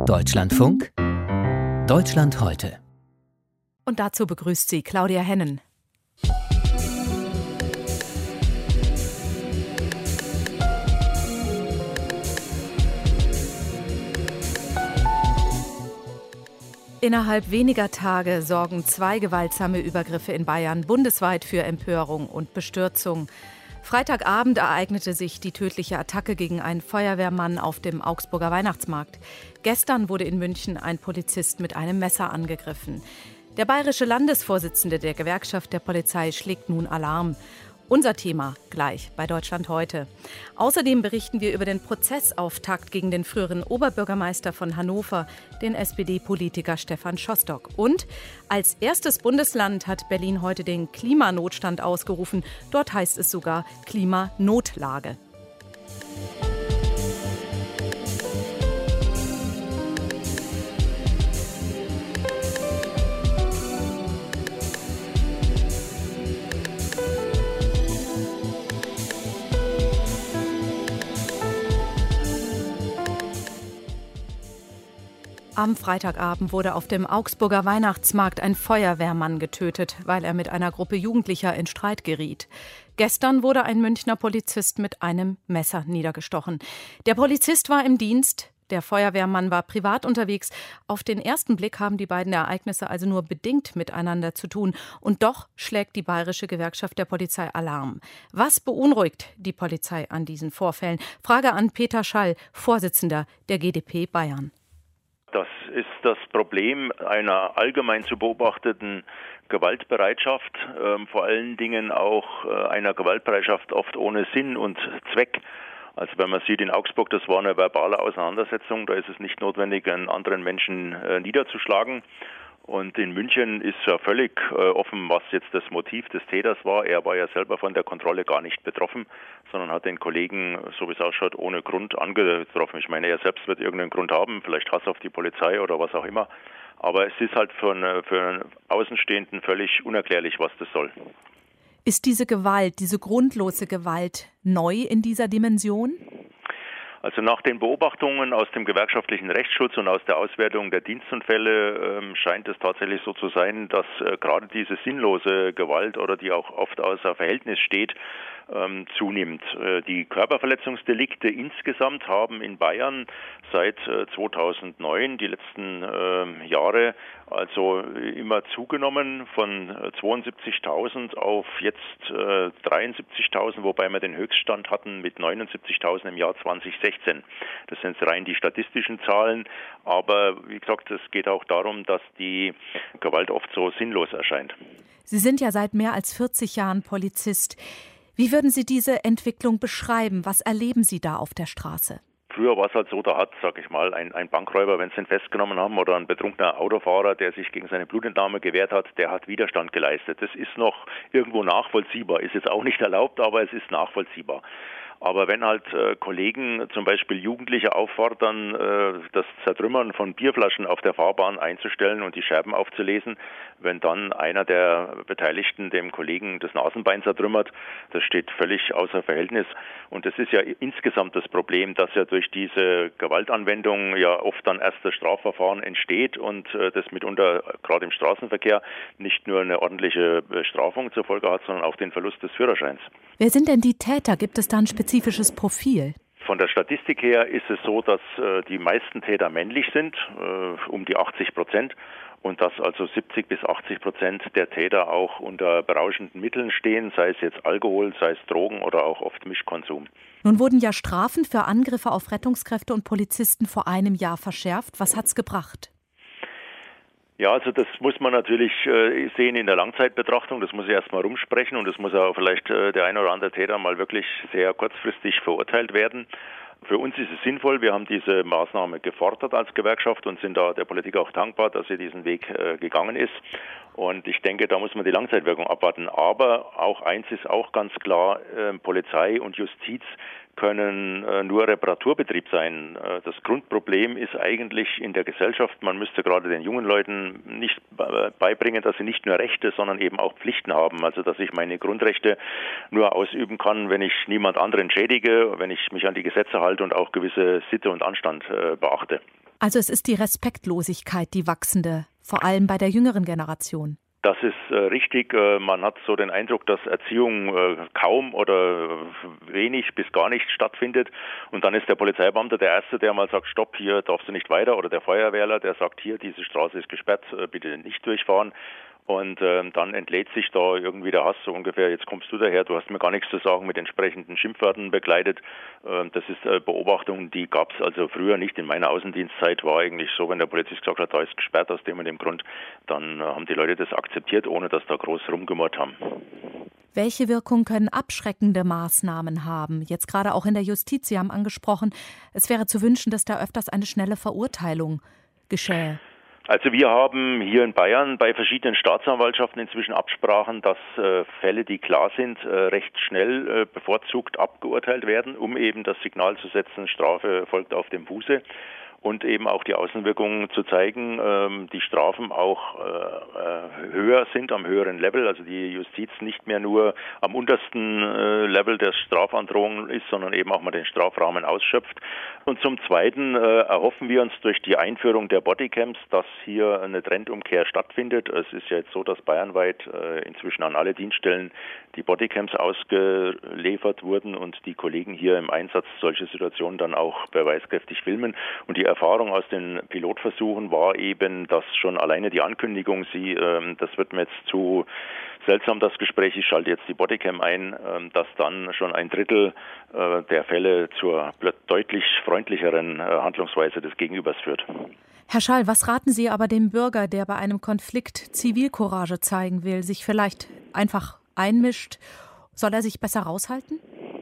Deutschlandfunk, Deutschland heute. Und dazu begrüßt sie Claudia Hennen. Innerhalb weniger Tage sorgen 2 gewaltsame Übergriffe in Bayern bundesweit für Empörung und Bestürzung. Freitagabend ereignete sich die tödliche Attacke gegen einen Feuerwehrmann auf dem Augsburger Weihnachtsmarkt. Gestern wurde in München ein Polizist mit einem Messer angegriffen. Der bayerische Landesvorsitzende der Gewerkschaft der Polizei schlägt nun Alarm. Unser Thema gleich bei Deutschland heute. Außerdem berichten wir über den Prozessauftakt gegen den früheren Oberbürgermeister von Hannover, den SPD-Politiker Stefan Schostock. Und als erstes Bundesland hat Berlin heute den Klimanotstand ausgerufen. Dort heißt es sogar Klimanotlage. Am Freitagabend wurde auf dem Augsburger Weihnachtsmarkt ein Feuerwehrmann getötet, weil er mit einer Gruppe Jugendlicher in Streit geriet. Gestern wurde ein Münchner Polizist mit einem Messer niedergestochen. Der Polizist war im Dienst, der Feuerwehrmann war privat unterwegs. Auf den ersten Blick haben die beiden Ereignisse also nur bedingt miteinander zu tun. Und doch schlägt die bayerische Gewerkschaft der Polizei Alarm. Was beunruhigt die Polizei an diesen Vorfällen? Frage an Peter Schall, Vorsitzender der GdP Bayern. Das ist das Problem einer allgemein zu beobachteten Gewaltbereitschaft, vor allen Dingen auch einer Gewaltbereitschaft oft ohne Sinn und Zweck. Also wenn man sieht in Augsburg, das war eine verbale Auseinandersetzung, da ist es nicht notwendig, einen anderen Menschen niederzuschlagen. Und in München ist ja völlig offen, was jetzt das Motiv des Täters war. Er war ja selber von der Kontrolle gar nicht betroffen, sondern hat den Kollegen, so wie es ausschaut, ohne Grund angetroffen. Ich meine, er selbst wird irgendeinen Grund haben, vielleicht Hass auf die Polizei oder was auch immer. Aber es ist halt für einen Außenstehenden völlig unerklärlich, was das soll. Ist diese Gewalt, diese grundlose Gewalt neu in dieser Dimension? Also nach den Beobachtungen aus dem gewerkschaftlichen Rechtsschutz und aus der Auswertung der Dienstunfälle scheint es tatsächlich so zu sein, dass gerade diese sinnlose Gewalt oder die auch oft außer Verhältnis steht, zunimmt. Die Körperverletzungsdelikte insgesamt haben in Bayern seit 2009, die letzten Jahre, also immer zugenommen von 72.000 auf jetzt 73.000, wobei wir den Höchststand hatten mit 79.000 im Jahr 2016. Das sind rein die statistischen Zahlen, aber wie gesagt, es geht auch darum, dass die Gewalt oft so sinnlos erscheint. Sie sind ja seit mehr als 40 Jahren Polizist. Wie würden Sie diese Entwicklung beschreiben? Was erleben Sie da auf der Straße? Früher war es halt so, da hat, sag ich mal, ein Bankräuber, wenn sie ihn festgenommen haben, oder ein betrunkener Autofahrer, der sich gegen seine Blutentnahme gewehrt hat, der hat Widerstand geleistet. Das ist noch irgendwo nachvollziehbar, ist jetzt auch nicht erlaubt, aber es ist nachvollziehbar. Aber wenn halt Kollegen, zum Beispiel Jugendliche, auffordern, das Zertrümmern von Bierflaschen auf der Fahrbahn einzustellen und die Scherben aufzulesen, wenn dann einer der Beteiligten dem Kollegen das Nasenbein zertrümmert, das steht völlig außer Verhältnis. Und das ist ja insgesamt das Problem, dass ja durch diese Gewaltanwendung ja oft dann erst das Strafverfahren entsteht und das mitunter gerade im Straßenverkehr nicht nur eine ordentliche Bestrafung zur Folge hat, sondern auch den Verlust des Führerscheins. Wer sind denn die Täter? Gibt es da ein spezifisches Profil? Von der Statistik her ist es so, dass die meisten Täter männlich sind, um die 80%, und dass also 70-80% der Täter auch unter berauschenden Mitteln stehen, sei es jetzt Alkohol, sei es Drogen oder auch oft Mischkonsum. Nun wurden ja Strafen für Angriffe auf Rettungskräfte und Polizisten vor einem Jahr verschärft. Was hat's gebracht? Ja, also das muss man natürlich sehen in der Langzeitbetrachtung, das muss ja erstmal rumsprechen und es muss auch vielleicht der ein oder andere Täter mal wirklich sehr kurzfristig verurteilt werden. Für uns ist es sinnvoll, wir haben diese Maßnahme gefordert als Gewerkschaft und sind da der Politik auch dankbar, dass sie diesen Weg gegangen ist. Und ich denke, da muss man die Langzeitwirkung abwarten. Aber auch eins ist auch ganz klar, Polizei und Justiz können nur Reparaturbetrieb sein. Das Grundproblem ist eigentlich in der Gesellschaft, man müsste gerade den jungen Leuten nicht beibringen, dass sie nicht nur Rechte, sondern eben auch Pflichten haben. Also dass ich meine Grundrechte nur ausüben kann, wenn ich niemand anderen schädige, wenn ich mich an die Gesetze halte und auch gewisse Sitte und Anstand beachte. Also es ist die Respektlosigkeit, die wachsende, vor allem bei der jüngeren Generation. Das ist richtig. Man hat so den Eindruck, dass Erziehung kaum oder wenig bis gar nicht stattfindet. Und dann ist der Polizeibeamte der Erste, der mal sagt, stopp, hier darfst du nicht weiter. Oder der Feuerwehrler, der sagt, hier, diese Straße ist gesperrt, bitte nicht durchfahren. Und dann entlädt sich da irgendwie der Hass, so ungefähr, jetzt kommst du daher, du hast mir gar nichts zu sagen, mit entsprechenden Schimpfwörtern begleitet. Das ist Beobachtung, die gab es also früher nicht. In meiner Außendienstzeit war eigentlich so, wenn der Polizist gesagt hat, da ist gesperrt aus dem und dem Grund, dann haben die Leute das akzeptiert, ohne dass da groß rumgemurrt haben. Welche Wirkung können abschreckende Maßnahmen haben? Jetzt gerade auch in der Justiz, Sie haben angesprochen, es wäre zu wünschen, dass da öfters eine schnelle Verurteilung geschähe. Also wir haben hier in Bayern bei verschiedenen Staatsanwaltschaften inzwischen Absprachen, dass Fälle, die klar sind, recht schnell bevorzugt abgeurteilt werden, um eben das Signal zu setzen, Strafe folgt auf dem Fuße. Und eben auch die Außenwirkungen zu zeigen, die Strafen auch höher sind, am höheren Level, also die Justiz nicht mehr nur am untersten Level der Strafandrohung ist, sondern eben auch mal den Strafrahmen ausschöpft. Und zum Zweiten erhoffen wir uns durch die Einführung der Bodycams, dass hier eine Trendumkehr stattfindet. Es ist ja jetzt so, dass bayernweit inzwischen an alle Dienststellen die Bodycams ausgeliefert wurden und die Kollegen hier im Einsatz solche Situationen dann auch beweiskräftig filmen. Und die Erfahrung aus den Pilotversuchen war eben, dass schon alleine die Ankündigung, das wird mir jetzt zu seltsam, das Gespräch, ich schalte jetzt die Bodycam ein, dass dann schon ein Drittel der Fälle zur deutlich freundlicheren Handlungsweise des Gegenübers führt. Herr Schall, was raten Sie aber dem Bürger, der bei einem Konflikt Zivilcourage zeigen will, sich vielleicht einfach einmischt? Soll er sich besser raushalten?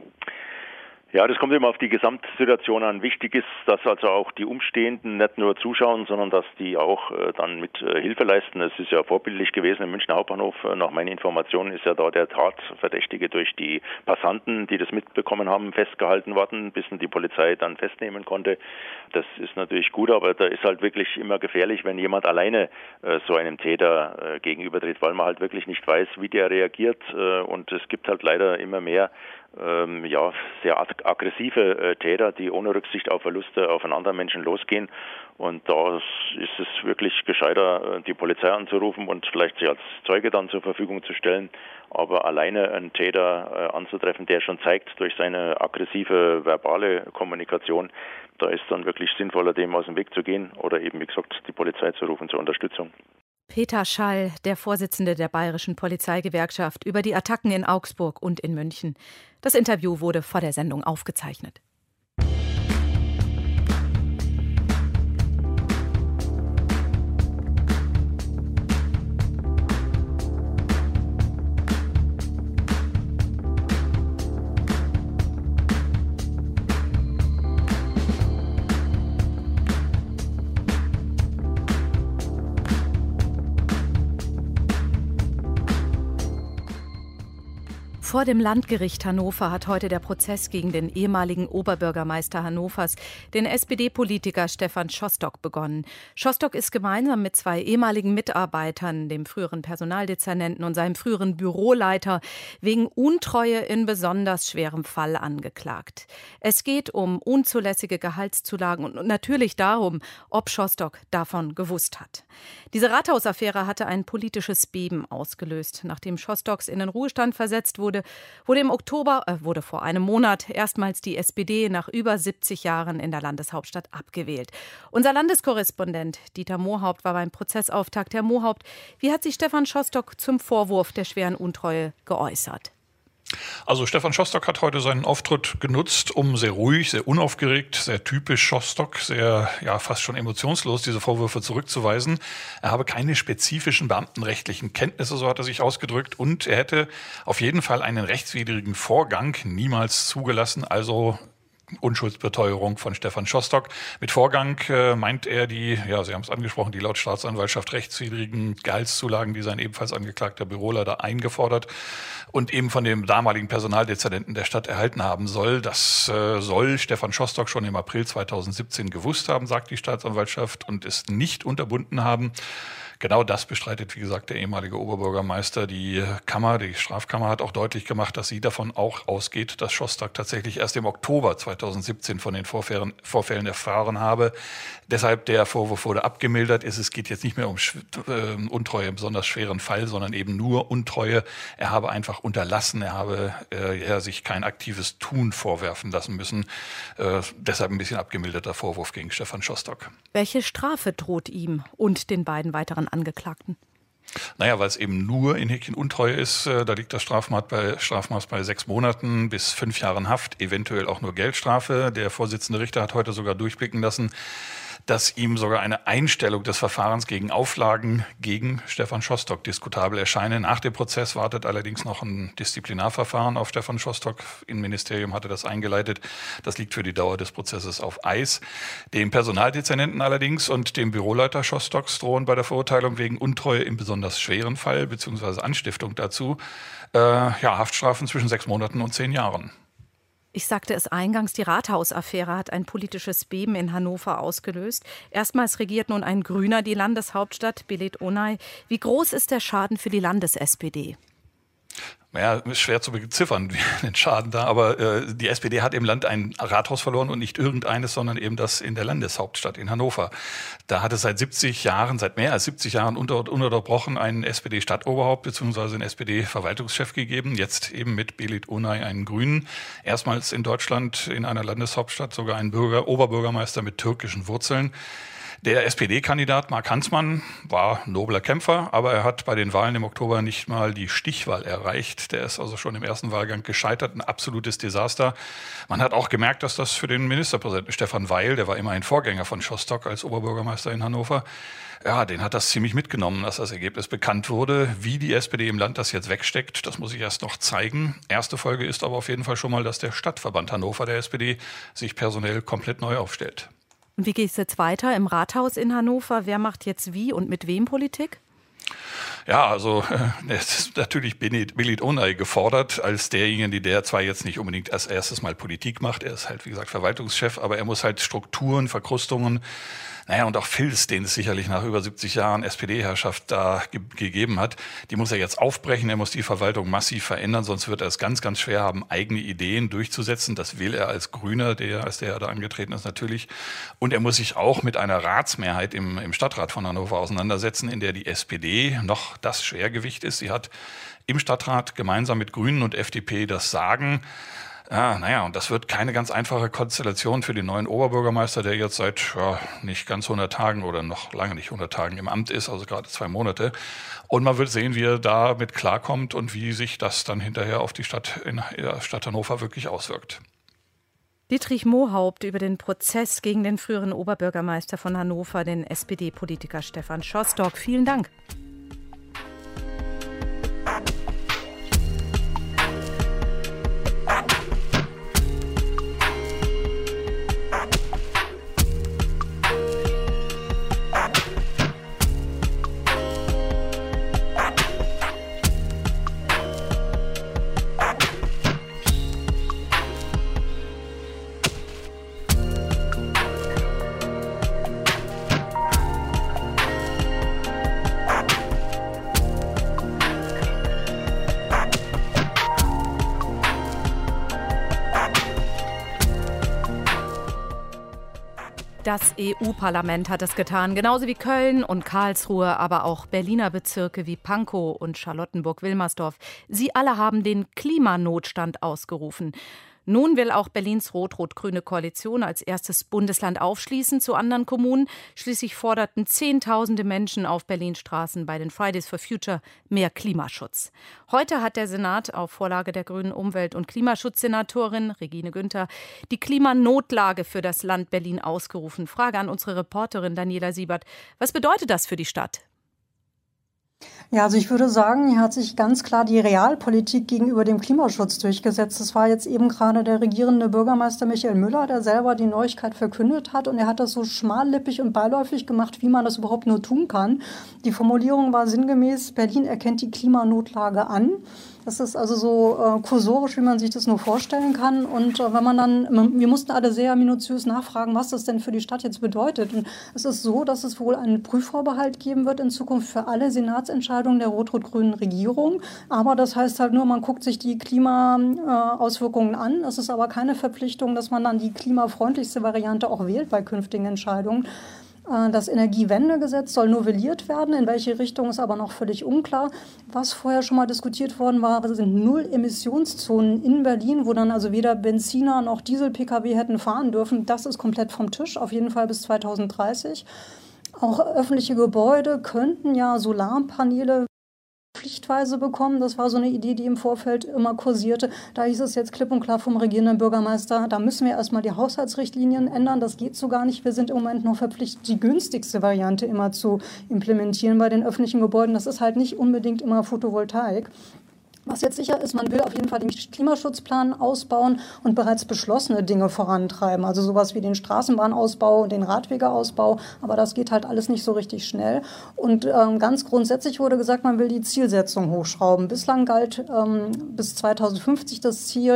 Ja, das kommt immer auf die Gesamtsituation an. Wichtig ist, dass also auch die Umstehenden nicht nur zuschauen, sondern dass die auch dann mit Hilfe leisten. Es ist ja vorbildlich gewesen im Münchner Hauptbahnhof. Nach meinen Informationen ist ja da der Tatverdächtige durch die Passanten, die das mitbekommen haben, festgehalten worden, bis die Polizei dann festnehmen konnte. Das ist natürlich gut, aber da ist halt wirklich immer gefährlich, wenn jemand alleine so einem Täter gegenübertritt, weil man halt wirklich nicht weiß, wie der reagiert. Und es gibt halt leider immer mehr sehr aggressive Täter, die ohne Rücksicht auf Verluste auf einen anderen Menschen losgehen. Und da ist es wirklich gescheiter, die Polizei anzurufen und vielleicht sie als Zeuge dann zur Verfügung zu stellen. Aber alleine einen Täter anzutreffen, der schon zeigt durch seine aggressive verbale Kommunikation, da ist dann wirklich sinnvoller, dem aus dem Weg zu gehen oder eben, wie gesagt, die Polizei zu rufen zur Unterstützung. Peter Schall, der Vorsitzende der Bayerischen Polizeigewerkschaft, über die Attacken in Augsburg und in München. Das Interview wurde vor der Sendung aufgezeichnet. Vor dem Landgericht Hannover hat heute der Prozess gegen den ehemaligen Oberbürgermeister Hannovers, den SPD-Politiker Stefan Szostak, begonnen. Szostak ist gemeinsam mit zwei ehemaligen Mitarbeitern, dem früheren Personaldezernenten und seinem früheren Büroleiter, wegen Untreue in besonders schwerem Fall angeklagt. Es geht um unzulässige Gehaltszulagen und natürlich darum, ob Szostak davon gewusst hat. Diese Rathausaffäre hatte ein politisches Beben ausgelöst. Nachdem Szostak in den Ruhestand versetzt wurde vor einem Monat erstmals die SPD nach über 70 Jahren in der Landeshauptstadt abgewählt. Unser Landeskorrespondent Dieter Mohaupt war beim Prozessauftakt. Herr Mohaupt, wie hat sich Stefan Szostak zum Vorwurf der schweren Untreue geäußert? Also Stefan Szostak hat heute seinen Auftritt genutzt, um sehr ruhig, sehr unaufgeregt, sehr typisch Szostak, sehr fast schon emotionslos diese Vorwürfe zurückzuweisen. Er habe keine spezifischen beamtenrechtlichen Kenntnisse, so hat er sich ausgedrückt, und er hätte auf jeden Fall einen rechtswidrigen Vorgang niemals zugelassen, also Unschuldsbeteuerung von Stefan Szostak. Mit Vorgang meint er Sie haben es angesprochen, die laut Staatsanwaltschaft rechtswidrigen Gehaltszulagen, die sein ebenfalls angeklagter Büroleiter eingefordert und eben von dem damaligen Personaldezernenten der Stadt erhalten haben soll. Das soll Stefan Szostak schon im April 2017 gewusst haben, sagt die Staatsanwaltschaft, und es nicht unterbunden haben. Genau das bestreitet, wie gesagt, der ehemalige Oberbürgermeister. Die Strafkammer hat auch deutlich gemacht, dass sie davon auch ausgeht, dass Shostak tatsächlich erst im Oktober 2017 von den Vorfällen erfahren habe. Deshalb der Vorwurf wurde abgemildert. Es geht jetzt nicht mehr um Untreue im besonders schweren Fall, sondern eben nur Untreue. Er habe einfach unterlassen, er habe sich kein aktives Tun vorwerfen lassen müssen. Deshalb ein bisschen abgemilderter Vorwurf gegen Stefan Shostak. Welche Strafe droht ihm und den beiden weiteren Angeklagten? Naja, weil es eben nur in Häkchen Untreue ist, da liegt das Strafmaß bei 6 Monaten bis 5 Jahren Haft, eventuell auch nur Geldstrafe. Der Vorsitzende Richter hat heute sogar durchblicken lassen, dass ihm sogar eine Einstellung des Verfahrens gegen Auflagen gegen Stefan Shostak diskutabel erscheine. Nach dem Prozess wartet allerdings noch ein Disziplinarverfahren auf Stefan Shostak. Innenministerium hatte das eingeleitet. Das liegt für die Dauer des Prozesses auf Eis. Dem Personaldezernenten allerdings und dem Büroleiter Shostaks drohen bei der Verurteilung wegen Untreue im besonders schweren Fall bzw. Anstiftung dazu Haftstrafen zwischen 6 Monaten und 10 Jahren. Ich sagte es eingangs, die Rathausaffäre hat ein politisches Beben in Hannover ausgelöst. Erstmals regiert nun ein Grüner die Landeshauptstadt, Belit Onay. Wie groß ist der Schaden für die Landes-SPD? Ja, ist schwer zu beziffern, den Schaden da, aber die SPD hat im Land ein Rathaus verloren und nicht irgendeines, sondern eben das in der Landeshauptstadt in Hannover. Da hat es seit mehr als 70 Jahren ununterbrochen einen SPD-Stadtoberhaupt bzw. einen SPD-Verwaltungschef gegeben, jetzt eben mit Belit Onay einen Grünen. Erstmals in Deutschland in einer Landeshauptstadt sogar einen Oberbürgermeister mit türkischen Wurzeln. Der SPD-Kandidat Mark Hansmann war nobler Kämpfer, aber er hat bei den Wahlen im Oktober nicht mal die Stichwahl erreicht. Der ist also schon im ersten Wahlgang gescheitert, ein absolutes Desaster. Man hat auch gemerkt, dass das für den Ministerpräsidenten Stefan Weil, der war immer ein Vorgänger von Shostak als Oberbürgermeister in Hannover, den hat das ziemlich mitgenommen, dass das Ergebnis bekannt wurde. Wie die SPD im Land das jetzt wegsteckt, das muss ich erst noch zeigen. Erste Folge ist aber auf jeden Fall schon mal, dass der Stadtverband Hannover der SPD sich personell komplett neu aufstellt. Und wie geht es jetzt weiter im Rathaus in Hannover? Wer macht jetzt wie und mit wem Politik? Ja, also es ist natürlich Belit Onay gefordert als derjenige, der zwar jetzt nicht unbedingt als erstes mal Politik macht, er ist halt wie gesagt Verwaltungschef, aber er muss halt Strukturen, Verkrustungen, und auch Filz, den es sicherlich nach über 70 Jahren SPD-Herrschaft da gegeben hat, die muss er jetzt aufbrechen, er muss die Verwaltung massiv verändern, sonst wird er es ganz, ganz schwer haben, eigene Ideen durchzusetzen. Das will er als Grüner, als der da angetreten ist natürlich. Und er muss sich auch mit einer Ratsmehrheit im Stadtrat von Hannover auseinandersetzen, in der die SPD noch das Schwergewicht ist. Sie hat im Stadtrat gemeinsam mit Grünen und FDP das Sagen. Und das wird keine ganz einfache Konstellation für den neuen Oberbürgermeister, der jetzt seit nicht ganz 100 Tagen oder noch lange nicht 100 Tagen im Amt ist, also gerade 2 Monate. Und man wird sehen, wie er damit klarkommt und wie sich das dann hinterher auf die Stadt Hannover wirklich auswirkt. Dietrich Mohaupt über den Prozess gegen den früheren Oberbürgermeister von Hannover, den SPD-Politiker Stefan Shostak. Vielen Dank. Das EU-Parlament hat es getan, genauso wie Köln und Karlsruhe, aber auch Berliner Bezirke wie Pankow und Charlottenburg-Wilmersdorf. Sie alle haben den Klimanotstand ausgerufen. Nun will auch Berlins rot-rot-grüne Koalition als erstes Bundesland aufschließen zu anderen Kommunen. Schließlich forderten Zehntausende Menschen auf Berlins Straßen bei den Fridays for Future mehr Klimaschutz. Heute hat der Senat auf Vorlage der grünen Umwelt- und Klimaschutzsenatorin Regine Günther die Klimanotlage für das Land Berlin ausgerufen. Frage an unsere Reporterin Daniela Siebert. Was bedeutet das für die Stadt? Ja, also ich würde sagen, hier hat sich ganz klar die Realpolitik gegenüber dem Klimaschutz durchgesetzt. Das war jetzt eben gerade der regierende Bürgermeister Michael Müller, der selber die Neuigkeit verkündet hat. Und er hat das so schmallippig und beiläufig gemacht, wie man das überhaupt nur tun kann. Die Formulierung war sinngemäß, Berlin erkennt die Klimanotlage an. Das ist also so kursorisch, wie man sich das nur vorstellen kann. Und wenn man dann, wir mussten alle sehr minutiös nachfragen, was das denn für die Stadt jetzt bedeutet. Und es ist so, dass es wohl einen Prüfvorbehalt geben wird in Zukunft für alle Senatsentscheidungen der rot-rot-grünen Regierung. Aber das heißt halt nur, man guckt sich die Klimaauswirkungen an. Es ist aber keine Verpflichtung, dass man dann die klimafreundlichste Variante auch wählt bei künftigen Entscheidungen. Das Energiewendegesetz soll novelliert werden. In welche Richtung ist aber noch völlig unklar. Was vorher schon mal diskutiert worden war, sind Null-Emissionszonen in Berlin, wo dann also weder Benziner noch Diesel-Pkw hätten fahren dürfen. Das ist komplett vom Tisch, auf jeden Fall bis 2030. Auch öffentliche Gebäude könnten ja Solarpaneele pflichtweise bekommen. Das war so eine Idee, die im Vorfeld immer kursierte. Da hieß es jetzt klipp und klar vom regierenden Bürgermeister, da müssen wir erstmal die Haushaltsrichtlinien ändern. Das geht so gar nicht. Wir sind im Moment noch verpflichtet, die günstigste Variante immer zu implementieren bei den öffentlichen Gebäuden. Das ist halt nicht unbedingt immer Photovoltaik. Was jetzt sicher ist, man will auf jeden Fall den Klimaschutzplan ausbauen und bereits beschlossene Dinge vorantreiben. Also sowas wie den Straßenbahnausbau und den Radwegeausbau. Aber das geht halt alles nicht so richtig schnell. Und ganz grundsätzlich wurde gesagt, man will die Zielsetzung hochschrauben. Bislang galt bis 2050 das Ziel,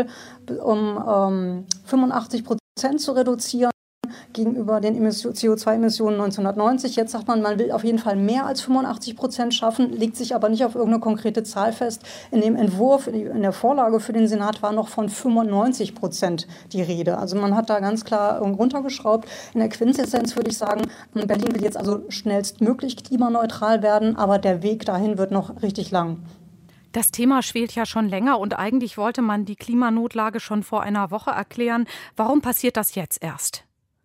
um 85% zu reduzieren gegenüber den CO2-Emissionen 1990. Jetzt sagt man, man will auf jeden Fall mehr als 85% schaffen, legt sich aber nicht auf irgendeine konkrete Zahl fest. In dem Entwurf, in der Vorlage für den Senat war noch von 95% die Rede. Also man hat da ganz klar runtergeschraubt. In der Quintessenz würde ich sagen, Berlin will jetzt also schnellstmöglich klimaneutral werden, aber der Weg dahin wird noch richtig lang. Das Thema schwelt ja schon länger und eigentlich wollte man die Klimanotlage schon vor einer Woche erklären. Warum passiert das jetzt erst?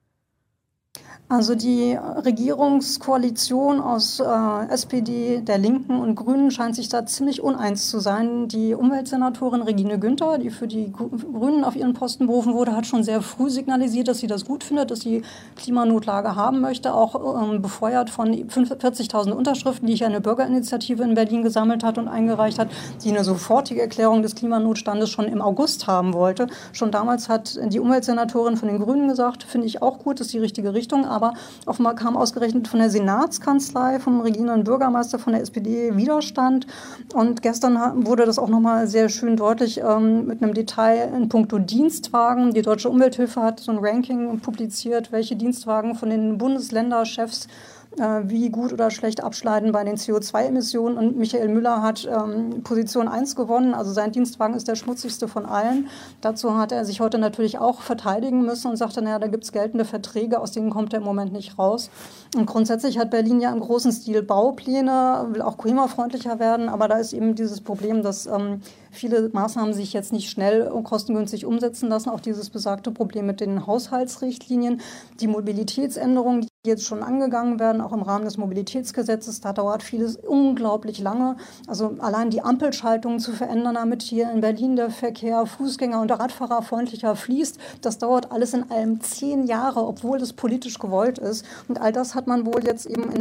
Also die Regierungskoalition aus SPD, der Linken und Grünen scheint sich da ziemlich uneins zu sein. Die Umweltsenatorin Regine Günther, die für die Grünen auf ihren Posten berufen wurde, hat schon sehr früh signalisiert, dass sie das gut findet, dass sie Klimanotlage haben möchte, auch befeuert von 40.000 Unterschriften, die hier eine Bürgerinitiative in Berlin gesammelt hat und eingereicht hat, die eine sofortige Erklärung des Klimanotstandes schon im August haben wollte. Schon damals hat die Umweltsenatorin von den Grünen gesagt, finde ich auch gut, das ist die richtige Richtung, aber offenbar kam ausgerechnet von der Senatskanzlei, vom regierenden Bürgermeister von der SPD Widerstand. Und gestern wurde das auch nochmal sehr schön deutlich mit einem Detail in puncto Dienstwagen. Die Deutsche Umwelthilfe hat so ein Ranking publiziert, welche Dienstwagen von den Bundesländerchefs wie gut oder schlecht abschneiden bei den CO2-Emissionen. Und Michael Müller hat Position 1 gewonnen. Also sein Dienstwagen ist der schmutzigste von allen. Dazu hat er sich heute natürlich auch verteidigen müssen und sagte, naja, da gibt es geltende Verträge, aus denen kommt er im Moment nicht raus. Und grundsätzlich hat Berlin ja im großen Stil Baupläne, will auch klimafreundlicher werden. Aber da ist eben dieses Problem, dass viele Maßnahmen sich jetzt nicht schnell und kostengünstig umsetzen lassen. Auch dieses besagte Problem mit den Haushaltsrichtlinien, die Mobilitätsänderungen, die jetzt schon angegangen werden, auch im Rahmen des Mobilitätsgesetzes. Da dauert vieles unglaublich lange. Also allein die Ampelschaltungen zu verändern, damit hier in Berlin der Verkehr Fußgänger- und Radfahrerfreundlicher fließt, das dauert alles in allem 10 Jahre, obwohl das politisch gewollt ist. Und all das hat man wohl jetzt eben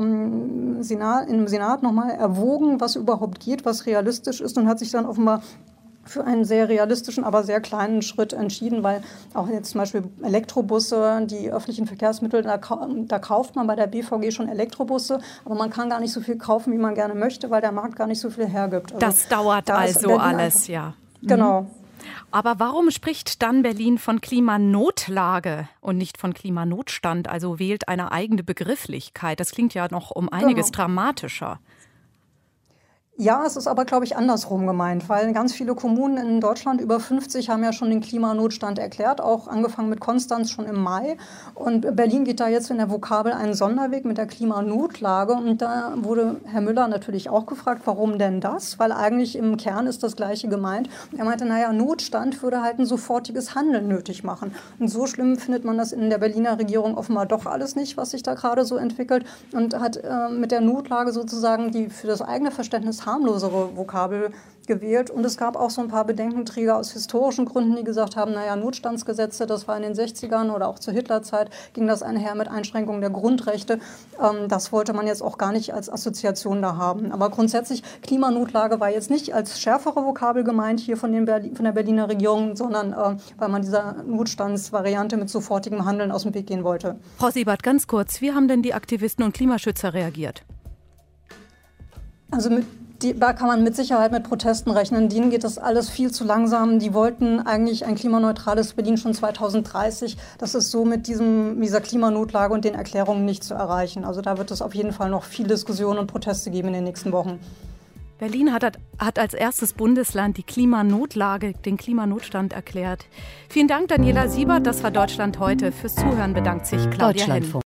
im Senat nochmal erwogen, was überhaupt geht, was realistisch ist, und hat sich dann offenbar für einen sehr realistischen, aber sehr kleinen Schritt entschieden, weil auch jetzt zum Beispiel Elektrobusse, die öffentlichen Verkehrsmittel, da kauft man bei der BVG schon Elektrobusse, aber man kann gar nicht so viel kaufen, wie man gerne möchte, weil der Markt gar nicht so viel hergibt. Also das dauert also alles, ja. Genau. Aber warum spricht dann Berlin von Klimanotlage und nicht von Klimanotstand, also wählt eine eigene Begrifflichkeit? Das klingt ja noch um einiges dramatischer. Ja, es ist aber, glaube ich, andersrum gemeint, weil ganz viele Kommunen in Deutschland, über 50, haben ja schon den Klimanotstand erklärt, auch angefangen mit Konstanz schon im Mai. Und Berlin geht da jetzt in der Vokabel einen Sonderweg mit der Klimanotlage. Und da wurde Herr Müller natürlich auch gefragt, warum denn das? Weil eigentlich im Kern ist das Gleiche gemeint. Und er meinte, naja, Notstand würde halt ein sofortiges Handeln nötig machen. Und so schlimm findet man das in der Berliner Regierung offenbar doch alles nicht, was sich da gerade so entwickelt. Und hat mit der Notlage sozusagen die für das eigene Verständnis harmlosere Vokabel gewählt. Und es gab auch so ein paar Bedenkenträger aus historischen Gründen, die gesagt haben, naja, Notstandsgesetze, das war in den 60ern oder auch zur Hitlerzeit, ging das einher mit Einschränkungen der Grundrechte. Das wollte man jetzt auch gar nicht als Assoziation da haben. Aber grundsätzlich, Klimanotlage war jetzt nicht als schärfere Vokabel gemeint hier von der Berliner Regierung, sondern weil man dieser Notstandsvariante mit sofortigem Handeln aus dem Weg gehen wollte. Frau Siebert, ganz kurz, wie haben denn die Aktivisten und Klimaschützer reagiert? Also mit Da kann man mit Sicherheit mit Protesten rechnen. Denen geht das alles viel zu langsam. Die wollten eigentlich ein klimaneutrales Berlin schon 2030. Das ist so mit dieser Klimanotlage und den Erklärungen nicht zu erreichen. Also da wird es auf jeden Fall noch viel Diskussion und Proteste geben in den nächsten Wochen. Berlin hat als erstes Bundesland die Klimanotlage, den Klimanotstand erklärt. Vielen Dank, Daniela Siebert. Das war Deutschland heute. Fürs Zuhören bedankt sich Claudia Henn.